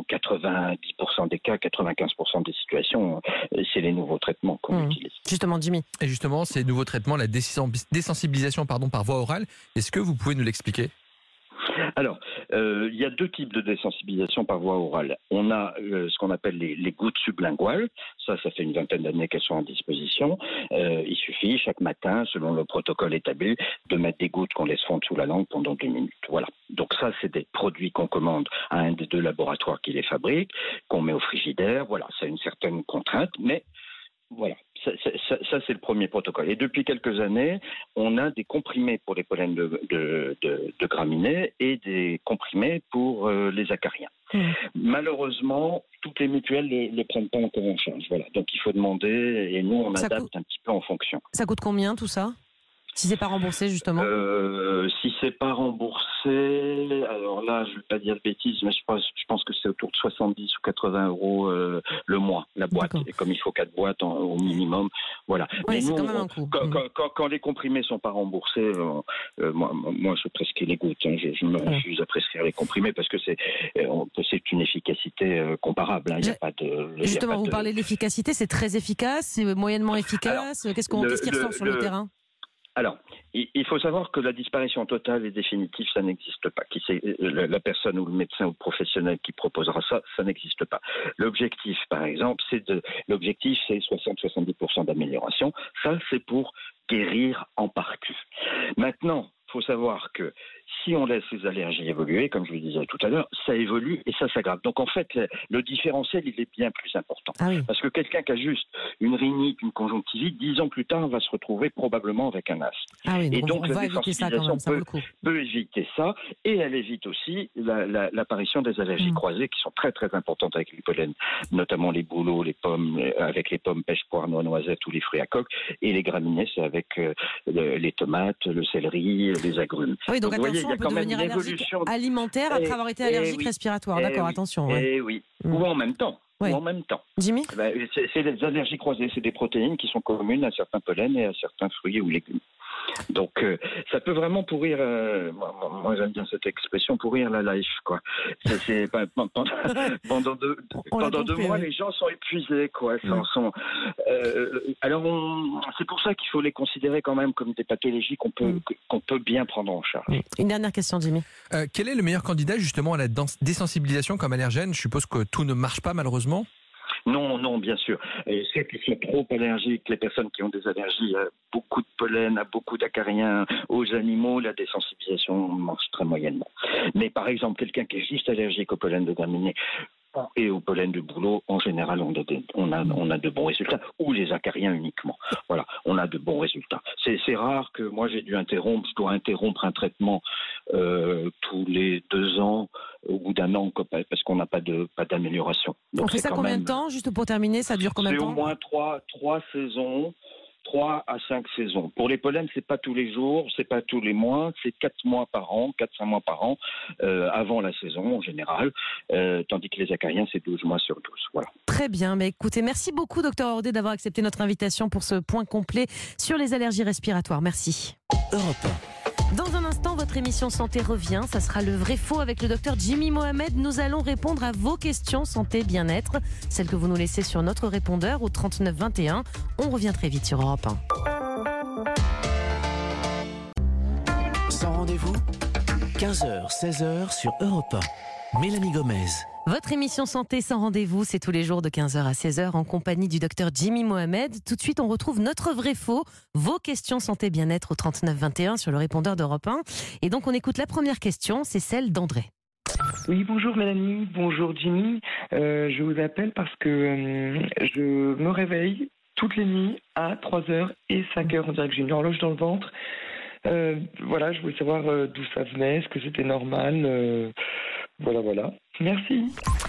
90% des cas, 95% des situations, c'est les nouveaux traitements qu'on utilise. Justement, Jimmy. Et justement, ces nouveaux traitements, la désensibilisation par voie orale, est-ce que vous pouvez nous l'expliquer ? Alors, il y a deux types de désensibilisation par voie orale. On a ce qu'on appelle les gouttes sublinguales. Ça fait une vingtaine d'années qu'elles sont en disposition. Il suffit chaque matin, selon le protocole établi, de mettre des gouttes qu'on laisse fondre sous la langue pendant 2 minutes. Voilà. Donc ça, c'est des produits qu'on commande à un des 2 laboratoires qui les fabriquent, qu'on met au frigidaire. Voilà, c'est une certaine contrainte, mais voilà. Ça, c'est le premier protocole. Et depuis quelques années, on a des comprimés pour les pollens de graminées et des comprimés pour les acariens. Malheureusement, toutes les mutuelles ne les prennent pas encore en charge. Voilà. Donc il faut demander et nous, on adapte un petit peu en fonction. Ça coûte combien tout ça ? Si c'est pas remboursé, justement Si c'est pas remboursé, alors là, je vais pas dire de bêtises, mais je pense que c'est autour de 70 ou 80 euros le mois, la boîte. Et comme il faut 4 boîtes au minimum, voilà. Oui, mais c'est nous, quand même un coût. Quand les comprimés sont pas remboursés, moi, je prescris les gouttes. Je me refuse à prescrire les comprimés parce que c'est une efficacité comparable. Il y a pas de. Justement, vous parlez de l'efficacité, c'est très efficace, c'est moyennement efficace. Qu'est-ce qui ressort sur le terrain ? Alors, il faut savoir que la disparition totale et définitive, ça n'existe pas. La personne ou le médecin ou le professionnel qui proposera ça, ça n'existe pas. L'objectif, par exemple, c'est 60-70% d'amélioration. Ça, c'est pour guérir en partie. Maintenant, il faut savoir que si on laisse les allergies évoluer, comme je le disais tout à l'heure, ça évolue et ça s'aggrave. Donc en fait, le différentiel, il est bien plus important. Ah oui. Parce que quelqu'un qui a juste une rhinite, une conjonctivite, 10 ans plus tard, va se retrouver probablement avec un asthme. Ah oui, et donc on va éviter ça quand même, ça vaut le coup. Peut éviter ça, et elle évite aussi l'apparition des allergies croisées qui sont très très importantes avec les pollens, notamment les bouleaux, les pommes, avec les pommes, pêche, poire, noix, noisettes ou les fruits à coque, et les graminées, c'est avec les tomates, le céleri, les agrumes. Ah oui, donc attention, on peut devenir allergique alimentaire après avoir été allergique respiratoire. D'accord, attention. Oui. Ou en même temps. Ouais. Ou en même temps. Jimmy ? C'est des allergies croisées, c'est des protéines qui sont communes à certains pollens et à certains fruits ou légumes. Donc ça peut vraiment pourrir, moi j'aime bien cette expression, pourrir la life, quoi. Pendant 2 mois, les gens sont épuisés, quoi. Alors c'est pour ça qu'il faut les considérer quand même comme des pathologies qu'on peut bien prendre en charge. Une dernière question, Jimmy. Quel est le meilleur candidat justement à la désensibilisation comme allergène ? Je suppose que tout ne marche pas malheureusement. Non, bien sûr. Et ceux qui sont trop allergiques, les personnes qui ont des allergies à beaucoup de pollen, à beaucoup d'acariens, aux animaux, la désensibilisation marche très moyennement. Mais par exemple, quelqu'un qui est juste allergique au pollen de graminées et au pollen de bouleau, en général, on a de bons résultats. Ou les acariens uniquement. Voilà, on a de bons résultats. C'est rare que moi je dois interrompre un traitement tous les 2 ans, au bout d'1 an, parce qu'on n'a pas d'amélioration. Donc on fait ça combien de temps, juste pour terminer, ça dure combien de temps ? C'est au moins 3 saisons. 3 à 5 saisons. Pour les pollens, c'est pas tous les jours, c'est pas tous les mois, c'est 4 mois par an, 4-5 mois par an, avant la saison en général, tandis que les acariens, c'est 12 mois sur 12. Voilà. Très bien, mais écoutez, merci beaucoup Dr Aordé d'avoir accepté notre invitation pour ce point complet sur les allergies respiratoires. Merci. Europe 1. Dans un instant, votre émission Santé revient. Ça sera le vrai-faux avec le docteur Jimmy Mohamed. Nous allons répondre à vos questions santé, bien-être, celles que vous nous laissez sur notre répondeur au 39 21. On revient très vite sur Europe 1. Sans rendez-vous, 15h, 16h sur Europe 1. Mélanie Gomez. Votre émission Santé sans rendez-vous, c'est tous les jours de 15h à 16h en compagnie du docteur Jimmy Mohamed. Tout de suite, on retrouve notre vrai-faux, vos questions santé bien-être au 39 21 sur le répondeur d'Europe 1. Et donc, on écoute la première question, c'est celle d'André. Oui, bonjour Mélanie, bonjour Jimmy. Je vous appelle parce que je me réveille toutes les nuits à 3h et 5h. On dirait que j'ai une horloge dans le ventre. Voilà, je voulais savoir d'où ça venait, est-ce que c'était normal. Voilà. Merci.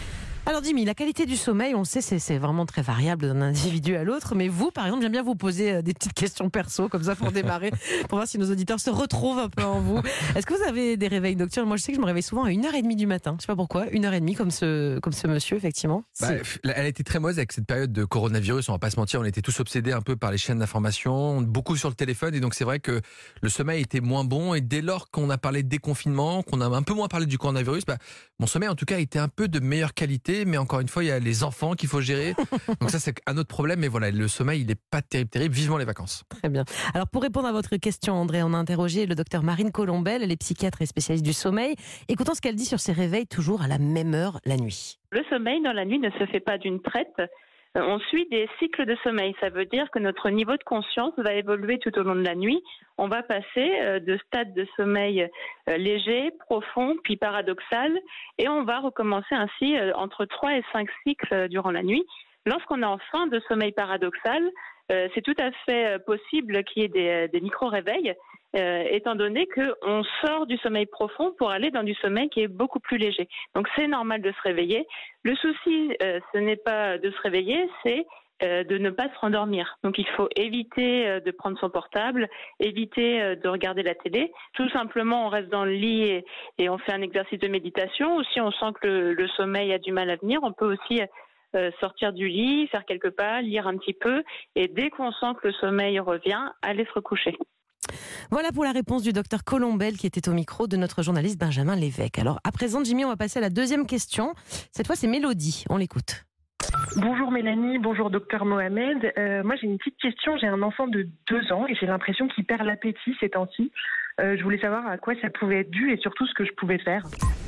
Alors Jimmy, la qualité du sommeil, on le sait, c'est vraiment très variable d'un individu à l'autre. Mais vous, par exemple, j'aime bien vous poser des petites questions perso, comme ça pour démarrer, pour voir si nos auditeurs se retrouvent un peu en vous. Est-ce que vous avez des réveils nocturnes? Moi, je sais que je me réveille souvent à 1h30 du matin. Je sais pas pourquoi, 1h30 comme ce monsieur, effectivement. Elle a été très mauvaise avec cette période de coronavirus, on va pas se mentir, on était tous obsédés un peu par les chaînes d'information, beaucoup sur le téléphone, et donc c'est vrai que le sommeil était moins bon, et dès lors qu'on a parlé de déconfinement, qu'on a un peu moins parlé du coronavirus, mon sommeil en tout cas était un peu de meilleure qualité, mais encore une fois il y a les enfants qu'il faut gérer, donc ça c'est un autre problème, mais voilà, le sommeil il est pas terrible, vivement les vacances. Très bien. Alors pour répondre à votre question, André, on a interrogé le docteur Marine Colombel, elle est psychiatre et spécialiste du sommeil. Écoutons ce qu'elle dit sur ses réveils toujours à la même heure la nuit. Le sommeil dans la nuit ne se fait pas d'une traite. On suit des cycles de sommeil. Ça veut dire que notre niveau de conscience va évoluer tout au long de la nuit. On va passer de stade de sommeil léger, profond, puis paradoxal, et on va recommencer ainsi entre 3 et 5 cycles durant la nuit. Lorsqu'on est en fin de sommeil paradoxal, c'est tout à fait possible qu'il y ait des micro-réveils, étant donné qu'on sort du sommeil profond pour aller dans du sommeil qui est beaucoup plus léger. Donc c'est normal de se réveiller. Le souci, ce n'est pas de se réveiller, c'est de ne pas se rendormir. Donc il faut éviter de prendre son portable, éviter de regarder la télé. Tout simplement, on reste dans le lit et on fait un exercice de méditation. Ou si on sent que le sommeil a du mal à venir, on peut aussi sortir du lit, faire quelques pas, lire un petit peu, et dès qu'on sent que le sommeil revient, aller se recoucher. Voilà pour la réponse du docteur Colombel qui était au micro de notre journaliste Benjamin Lévesque. Alors à présent, Jimmy, on va passer à la deuxième question. Cette fois, c'est Mélodie. On l'écoute. Bonjour Mélanie, bonjour docteur Mohamed. Moi j'ai une petite question, j'ai un enfant de 2 ans et j'ai l'impression qu'il perd l'appétit ces temps-ci. Je voulais savoir à quoi ça pouvait être dû et surtout ce que je pouvais faire.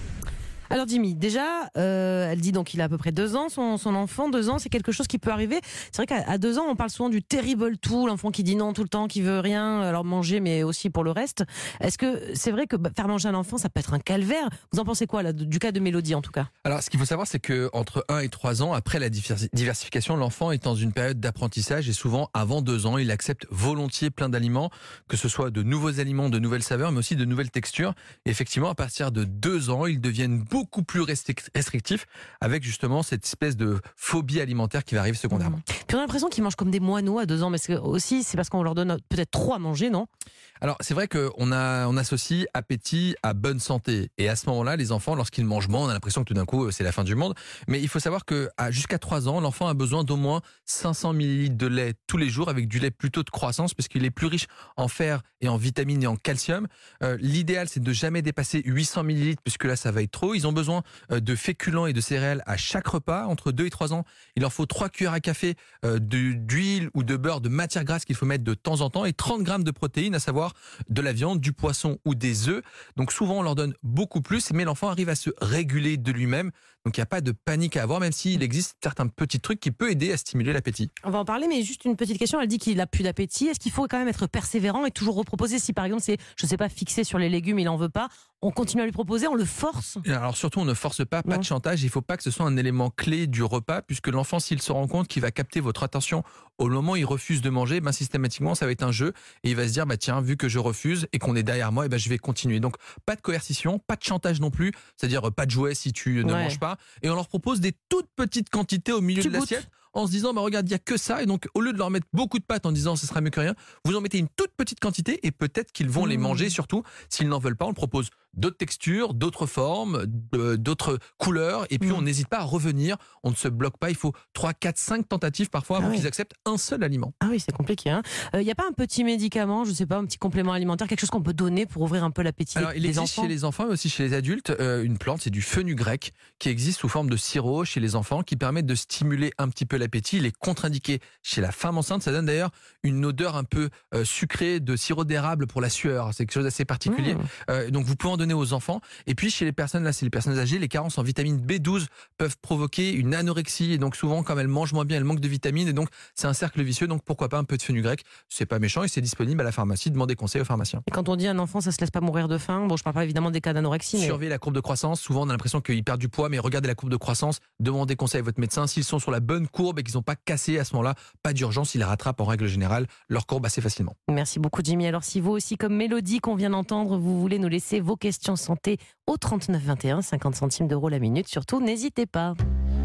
Alors Jimmy, déjà, elle dit donc qu'il a à peu près 2 ans, son enfant, 2 ans, c'est quelque chose qui peut arriver. C'est vrai qu'à 2 ans, on parle souvent du terrible tout, l'enfant qui dit non tout le temps, qui veut rien, alors manger, mais aussi pour le reste. Est-ce que c'est vrai que faire manger un enfant, ça peut être un calvaire? Vous en pensez quoi, là, du cas de Mélodie en tout cas? Alors ce qu'il faut savoir, c'est qu'entre 1 et 3 ans, après la diversification, l'enfant est dans une période d'apprentissage, et souvent avant 2 ans, il accepte volontiers plein d'aliments, que ce soit de nouveaux aliments, de nouvelles saveurs, mais aussi de nouvelles textures. Et effectivement, à partir de 2 ans, ils deviennent beaucoup plus restrictifs, avec justement cette espèce de phobie alimentaire qui va arriver secondairement. Puis on a l'impression qu'ils mangent comme des moineaux à 2 ans, mais c'est parce qu'on leur donne peut-être trop à manger, non? Alors c'est vrai qu'on associe appétit à bonne santé, et à ce moment-là, les enfants, lorsqu'ils mangent moins, on a l'impression que tout d'un coup c'est la fin du monde. Mais il faut savoir que jusqu'à 3 ans, l'enfant a besoin d'au moins 500 ml de lait tous les jours, avec du lait plutôt de croissance, parce qu'il est plus riche en fer et en vitamines et en calcium. L'idéal, c'est de jamais dépasser 800 ml, puisque là ça va être trop. Ils ont besoin de féculents et de céréales à chaque repas. Entre 2 et 3 ans, il leur faut 3 cuillères à café d'huile ou de beurre, de matière grasse qu'il faut mettre de temps en temps, et 30 grammes de protéines, à savoir de la viande, du poisson ou des œufs. Donc souvent on leur donne beaucoup plus, mais l'enfant arrive à se réguler de lui-même. Donc il n'y a pas de panique à avoir, même s'il existe certains petits trucs qui peuvent aider à stimuler l'appétit. On va en parler, mais juste une petite question. Elle dit qu'il n'a plus d'appétit. Est-ce qu'il faut quand même être persévérant et toujours reproposer? Si par exemple c'est, je ne sais pas, fixé sur les légumes, il n'en veut pas, on continue à lui proposer, on le force? Alors surtout, on ne force pas de chantage. Il ne faut pas que ce soit un élément clé du repas, puisque l'enfant, s'il se rend compte qu'il va capter votre attention au moment où il refuse de manger, systématiquement ça va être un jeu, et il va se dire tiens, vu que je refuse et qu'on est derrière moi, je vais continuer. Donc pas de coercition, pas de chantage non plus, c'est-à-dire pas de jouet si tu ne manges pas, et on leur propose des toutes petites quantités au milieu de l'assiette, en se disant regarde, il n'y a que ça, et donc au lieu de leur mettre beaucoup de pâtes en disant ce sera mieux que rien, vous en mettez une toute petite quantité, et peut-être qu'ils vont les manger. Surtout s'ils n'en veulent pas, on propose d'autres textures, d'autres formes, d'autres couleurs, et puis on n'hésite pas à revenir, on ne se bloque pas. Il faut 3, 4, 5 tentatives parfois avant qu'ils acceptent un seul aliment. Ah oui, c'est compliqué. Il n'y a pas un petit médicament, je ne sais pas, un petit complément alimentaire, quelque chose qu'on peut donner pour ouvrir un peu l'appétit des enfants? Il existe chez les enfants, mais aussi chez les adultes, une plante, c'est du fenugrec, qui existe sous forme de sirop chez les enfants, qui permet de stimuler un petit peu l'appétit. Il est contre-indiqué chez la femme enceinte. Ça donne d'ailleurs une odeur un peu sucrée de sirop d'érable pour la sueur. C'est quelque chose d'assez particulier. Donc vous pouvez en donner aux enfants. Et puis chez les personnes, là c'est les personnes âgées, les carences en vitamine B12 peuvent provoquer une anorexie, et donc souvent comme elles mangent moins bien, elles manquent de vitamines, et donc c'est un cercle vicieux. Donc pourquoi pas un peu de fenugrec? C'est pas méchant et c'est disponible à la pharmacie. Demandez conseil au pharmacien. Et quand on dit un enfant, ça se laisse pas mourir de faim? Bon, je parle pas évidemment des cas d'anorexie. Surveillez la courbe de croissance. Souvent on a l'impression qu'ils perdent du poids, mais regardez la courbe de croissance. Demandez conseil à votre médecin. S'ils sont sur la bonne courbe et qu'ils n'ont pas cassé à ce moment-là, pas d'urgence, ils rattrapent en règle générale leur courbe assez facilement. Merci beaucoup Jimmy. Alors si vous aussi, comme Mélodie qu'on vient d'entendre, vous voulez nous laisser vos questions santé au 39 21, 50 centimes d'euros la minute, surtout n'hésitez pas.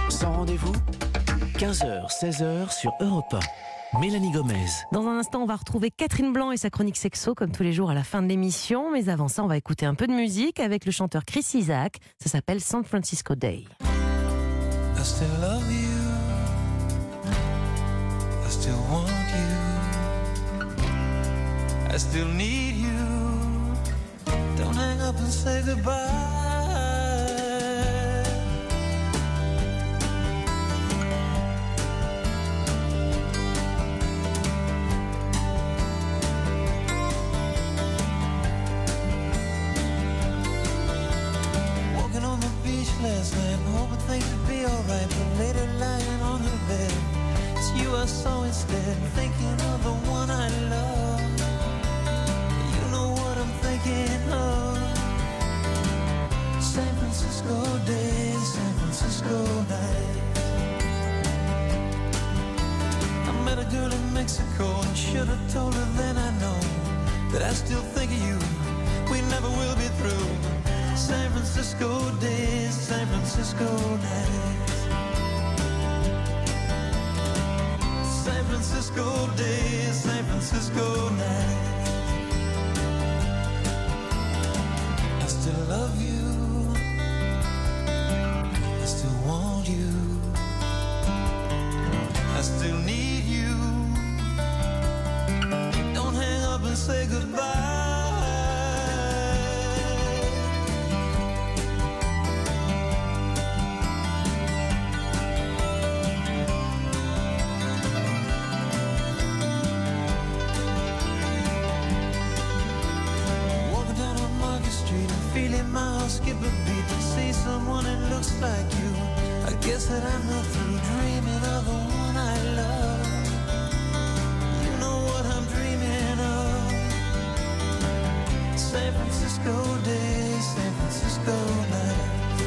Sans rendez-vous, 15h, 16h sur Europe 1. Mélanie Gomez. Dans un instant, on va retrouver Catherine Blanc et sa chronique sexo, comme tous les jours à la fin de l'émission. Mais avant ça, on va écouter un peu de musique avec le chanteur Chris Isaak. Ça s'appelle San Francisco Day. I still love you. I still want you. I still need you. Don't hang up and say goodbye. Last night, hoping things would be alright, but later lying on her bed, it's you I saw instead, thinking of the one I love. You know what I'm thinking of. San Francisco days, San Francisco nights. I met a girl in Mexico and should have told her then I know that I still think of you. We never will be through. San Francisco days, San Francisco nights. San Francisco days, San Francisco nights. I still love you. I still want you. I still need you. Don't hang up and say goodbye. Feeling my heart skip a beat to see someone that looks like you. I guess that I'm not through dreaming of the one I love. You know what I'm dreaming of. San Francisco days, San Francisco nights.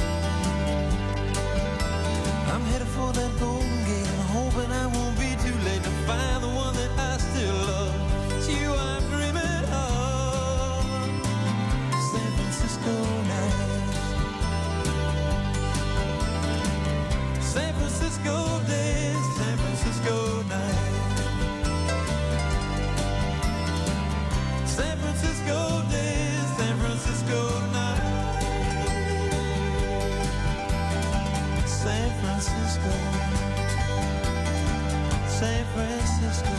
I'm headed for that Golden Gate and hoping I won't be too late to find the one that I still love. It's you I'm dreaming of. San Francisco days, San Francisco nights. San Francisco days, San Francisco nights. San Francisco, San Francisco,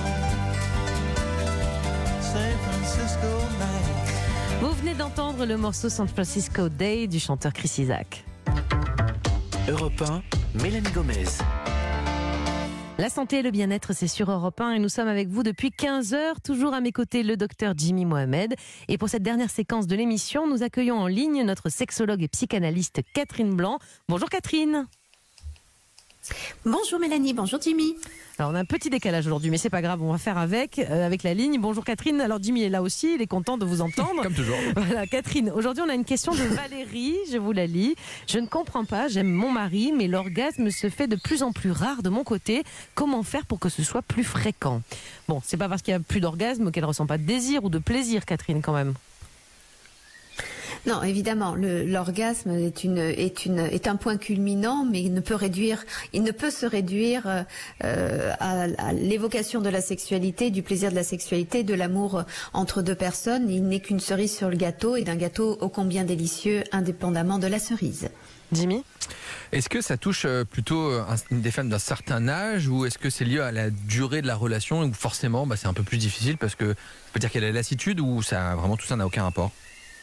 San Francisco nights. Vous venez d'entendre le morceau San Francisco Day du chanteur Chris Isaak. Europe 1, Mélanie Gomez. La santé et le bien-être, c'est sur Europe 1 et nous sommes avec vous depuis 15h, toujours à mes côtés le docteur Jimmy Mohamed. Et pour cette dernière séquence de l'émission, nous accueillons en ligne notre sexologue et psychanalyste Catherine Blanc. Bonjour Catherine. Bonjour Mélanie, bonjour Jimmy. Alors on a un petit décalage aujourd'hui, mais c'est pas grave, on va faire avec la ligne. Bonjour Catherine, alors Jimmy est là aussi, il est content de vous entendre. Comme toujours. Voilà Catherine, aujourd'hui on a une question de Valérie, je vous la lis. Je ne comprends pas, j'aime mon mari, mais l'orgasme se fait de plus en plus rare de mon côté. Comment faire pour que ce soit plus fréquent? Bon, c'est pas parce qu'il y a plus d'orgasme qu'elle ressent pas de désir ou de plaisir, Catherine, quand même. Non, évidemment, l'orgasme est un point culminant, mais il ne peut se réduire à l'évocation de la sexualité, du plaisir de la sexualité, de l'amour entre deux personnes. Il n'est qu'une cerise sur le gâteau et d'un gâteau ô combien délicieux, indépendamment de la cerise. Jimmy ? Est-ce que ça touche plutôt des femmes d'un certain âge ou est-ce que c'est lié à la durée de la relation où forcément c'est un peu plus difficile parce que ça peut dire qu'il y a la lassitude ou ça vraiment tout ça n'a aucun rapport?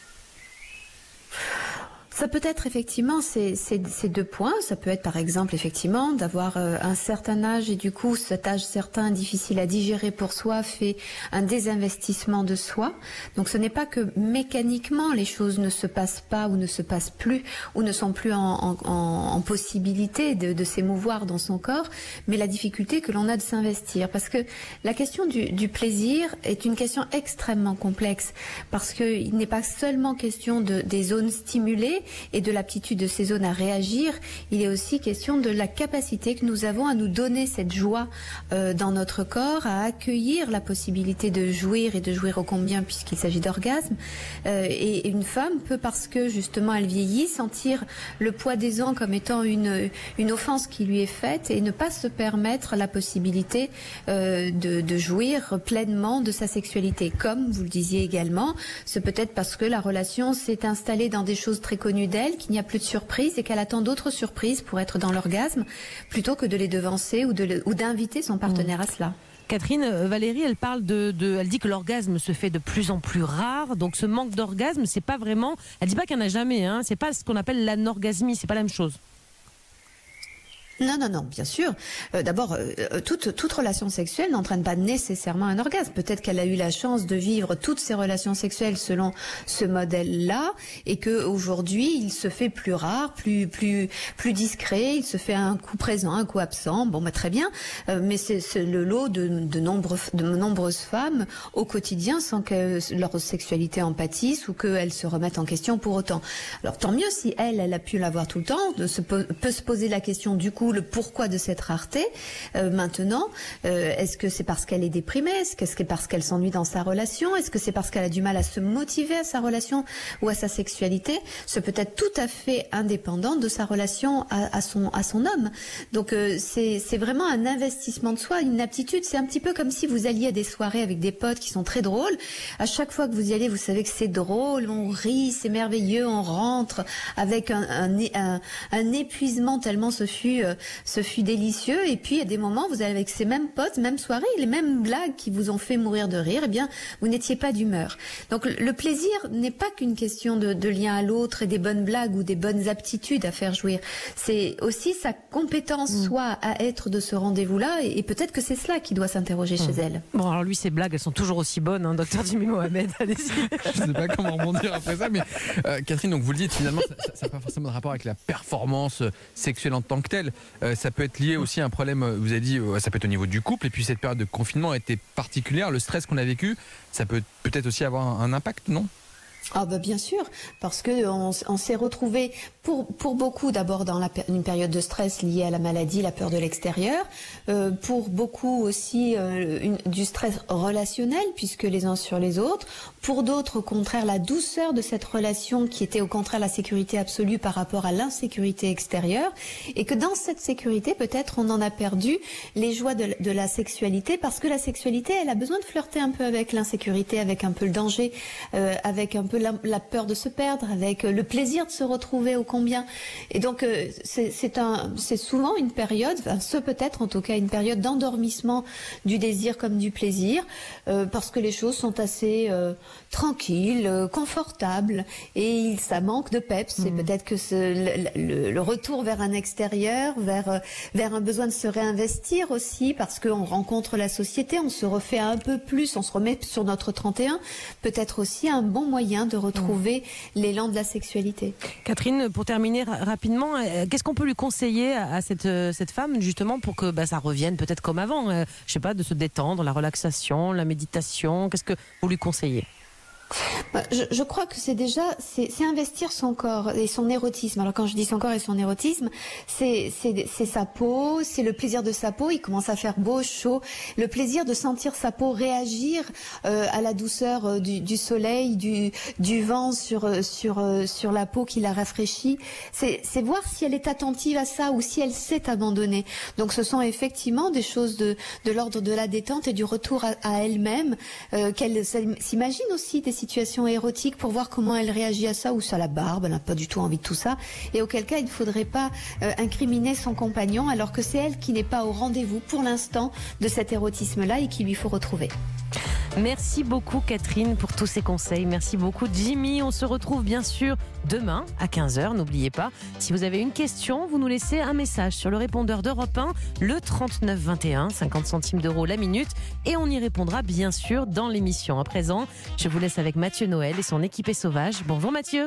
Ça peut être effectivement ces deux points. Ça peut être par exemple effectivement d'avoir un certain âge et du coup cet âge certain difficile à digérer pour soi fait un désinvestissement de soi. Donc ce n'est pas que mécaniquement les choses ne se passent pas ou ne se passent plus ou ne sont plus en possibilité de s'émouvoir dans son corps, mais la difficulté que l'on a de s'investir. Parce que la question du plaisir est une question extrêmement complexe parce qu'il n'est pas seulement question des zones stimulées, et de l'aptitude de ces zones à réagir, il est aussi question de la capacité que nous avons à nous donner cette joie dans notre corps, à accueillir la possibilité de jouir et de jouir ô combien puisqu'il s'agit d'orgasme. Et une femme peut, parce que justement elle vieillit, sentir le poids des ans comme étant une offense qui lui est faite et ne pas se permettre la possibilité de jouir pleinement de sa sexualité. Comme vous le disiez également, c'est peut-être parce que la relation s'est installée dans des choses très connues d'elle, qu'il n'y a plus de surprises et qu'elle attend d'autres surprises pour être dans l'orgasme, plutôt que de les devancer ou d'inviter son partenaire à cela. Catherine, Valérie, elle parle elle dit que l'orgasme se fait de plus en plus rare. Donc ce manque d'orgasme, c'est pas vraiment. Elle dit pas qu'il n'y en a jamais. C'est pas ce qu'on appelle l'anorgasmie. C'est pas la même chose. Non, bien sûr. D'abord, toute relation sexuelle n'entraîne pas nécessairement un orgasme. Peut-être qu'elle a eu la chance de vivre toutes ses relations sexuelles selon ce modèle-là, et que aujourd'hui, il se fait plus rare, plus discret. Il se fait un coup présent, un coup absent. Bon, très bien. Mais c'est le lot de nombreuses femmes au quotidien, sans que leur sexualité en pâtisse ou qu'elles se remettent en question pour autant. Alors, tant mieux si elle a pu l'avoir tout le temps. Peut se poser la question du coup. Le pourquoi de cette rareté maintenant, est-ce que c'est parce qu'elle est déprimée, est-ce que c'est parce qu'elle s'ennuie dans sa relation, est-ce que c'est parce qu'elle a du mal à se motiver à sa relation ou à sa sexualité? C'est peut-être tout à fait indépendant de sa relation à son homme. Donc c'est vraiment un investissement de soi, une aptitude. C'est un petit peu comme si vous alliez à des soirées avec des potes qui sont très drôles. À chaque fois que vous y allez, vous savez que c'est drôle, on rit, c'est merveilleux, on rentre avec un épuisement tellement ce fut délicieux. Et puis, il y a des moments, vous avez avec ces mêmes potes, même soirée, les mêmes blagues qui vous ont fait mourir de rire, eh bien, vous n'étiez pas d'humeur. Donc, le plaisir n'est pas qu'une question de lien à l'autre et des bonnes blagues ou des bonnes aptitudes à faire jouir. C'est aussi sa compétence, soit à être de ce rendez-vous-là, et peut-être que c'est cela qui doit s'interroger chez elle. Bon, alors lui, ses blagues, elles sont toujours aussi bonnes, docteur Jimmy Mohamed. Allez-y. Je ne sais pas comment rebondir après ça, mais Catherine, donc vous le dites, finalement, ça n'a pas forcément de rapport avec la performance sexuelle en tant que telle. Ça peut être lié aussi à un problème, vous avez dit, ça peut être au niveau du couple, et puis cette période de confinement a été particulière, le stress qu'on a vécu, ça peut peut-être aussi avoir un impact, non ? Ah bien sûr, parce que on s'est retrouvé pour beaucoup d'abord dans une période de stress liée à la maladie, la peur de l'extérieur, pour beaucoup aussi du stress relationnel puisque les uns sur les autres, pour d'autres au contraire la douceur de cette relation qui était au contraire la sécurité absolue par rapport à l'insécurité extérieure, et que dans cette sécurité peut-être on en a perdu les joies de la sexualité, parce que la sexualité elle a besoin de flirter un peu avec l'insécurité, avec un peu le danger, avec un peu la peur de se perdre, avec le plaisir de se retrouver ô combien. Et donc c'est souvent une période, peut-être en tout cas une période d'endormissement du désir comme du plaisir, parce que les choses sont assez tranquilles, confortables, et ça manque de peps. C'est peut-être que le retour vers un extérieur, vers un besoin de se réinvestir aussi, parce qu'on rencontre la société, on se refait un peu plus, on se remet sur notre 31, peut-être aussi un bon moyen de retrouver l'élan de la sexualité. Catherine, pour terminer rapidement, qu'est-ce qu'on peut lui conseiller à cette femme justement pour que ça revienne peut-être comme avant, je sais pas, de se détendre, la relaxation, la méditation, qu'est-ce que vous lui conseillez ? Je crois que c'est investir son corps et son érotisme. Alors quand je dis son corps et son érotisme, c'est sa peau, c'est le plaisir de sa peau. Il commence à faire beau, chaud, le plaisir de sentir sa peau réagir à la douceur du soleil, du vent sur la peau qui la rafraîchit. C'est voir si elle est attentive à ça ou si elle s'est abandonnée. Donc ce sont effectivement des choses de l'ordre de la détente et du retour à elle-même, qu'elle s'imagine aussi des situations érotiques pour voir comment elle réagit à ça, ou ça la barbe, elle n'a pas du tout envie de tout ça, et auquel cas il ne faudrait pas incriminer son compagnon alors que c'est elle qui n'est pas au rendez-vous pour l'instant de cet érotisme-là et qu'il lui faut retrouver. Merci beaucoup Catherine pour tous ces conseils. Merci beaucoup Jimmy. On se retrouve bien sûr demain à 15h. N'oubliez pas, si vous avez une question, vous nous laissez un message sur le répondeur d'Europe 1, le 39 21, 50 centimes d'euros la minute, et on y répondra bien sûr dans l'émission. À présent, je vous laisse avec Mathieu Noël et son équipée sauvage. Bonjour Mathieu.